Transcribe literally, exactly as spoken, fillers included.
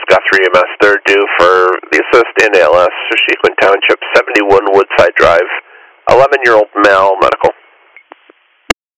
Guthrie E M S, third due for the assist in A L S, Shequin Township, seventy-one Woodside Drive, eleven-year-old male, medical.